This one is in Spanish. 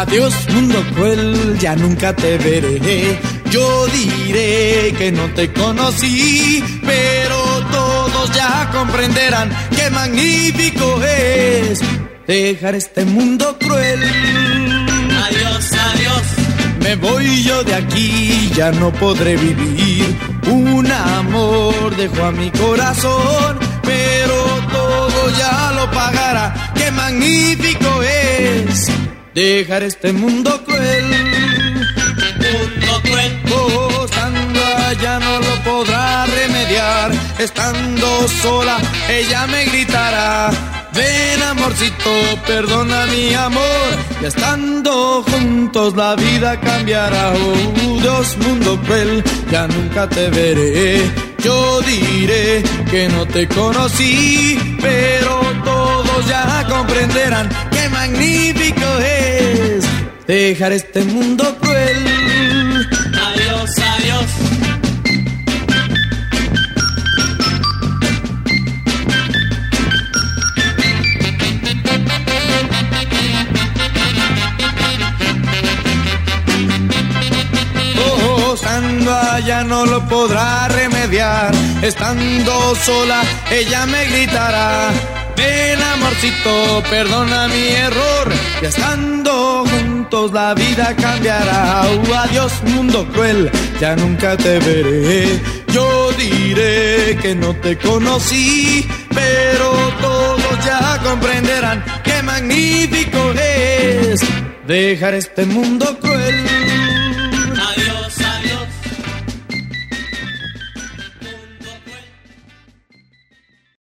Adiós mundo cruel, ya nunca te veré. Yo diré que no te conocí, pero todos ya comprenderán qué magnífico es dejar este mundo cruel. Adiós, adiós. Me voy yo de aquí, ya no podré vivir. Un amor dejó a mi corazón, pero todo ya lo pagará. Qué magnífico es dejar este mundo cruel. Mundo cruel. Oh, estando allá no lo podrá remediar. Estando sola, ella me gritará: ven amorcito, perdona mi amor. Y estando juntos la vida cambiará. Oh, Dios, mundo cruel, ya nunca te veré. Yo diré que no te conocí, pero todos ya comprenderán qué magnífico es dejar este mundo cruel. Adiós, adiós. Estando allá no lo podrá remediar. Estando sola, ella me gritará: ven amorcito, perdona mi error. Y estando juntos la vida cambiará. Adiós mundo cruel, ya nunca te veré. Yo diré que no te conocí, pero todos ya comprenderán qué magnífico es dejar este mundo cruel.